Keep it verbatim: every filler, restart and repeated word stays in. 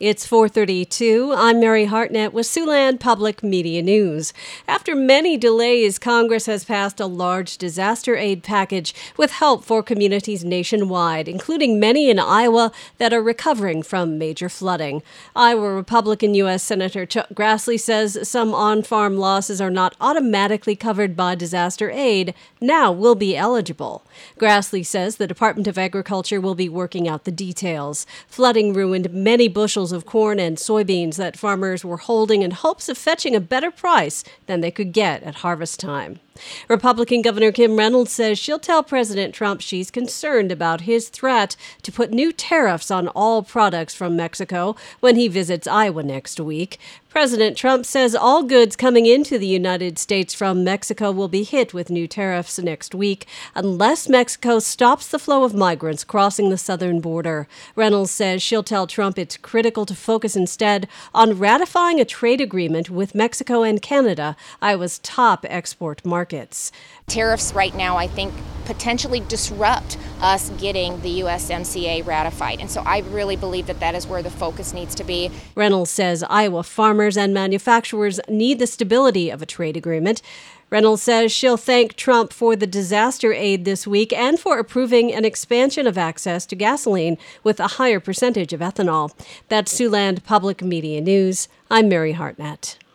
It's four thirty-two. I'm Mary Hartnett with Siouxland Public Media News. After many delays, Congress has passed a large disaster aid package with help for communities nationwide, including many in Iowa that are recovering from major flooding. Iowa Republican U S Senator Chuck Grassley says some on-farm losses are not automatically covered by disaster aid, now will be eligible. Grassley says the Department of Agriculture will be working out the details. Flooding ruined many bushels of corn and soybeans that farmers were holding in hopes of fetching a better price than they could get at harvest time. Republican Governor Kim Reynolds says she'll tell President Trump she's concerned about his threat to put new tariffs on all products from Mexico when he visits Iowa next week. President Trump says all goods coming into the United States from Mexico will be hit with new tariffs next week unless Mexico stops the flow of migrants crossing the southern border. Reynolds says she'll tell Trump it's critical to focus instead on ratifying a trade agreement with Mexico and Canada, Iowa's top export markets. Tariffs right now, I think, potentially disrupt us getting the U S M C A ratified. And so I really believe that that is where the focus needs to be. Reynolds says Iowa farmers and manufacturers need the stability of a trade agreement. Reynolds says she'll thank Trump for the disaster aid this week and for approving an expansion of access to gasoline with a higher percentage of ethanol. That's Siouxland Public Media News. I'm Mary Hartnett.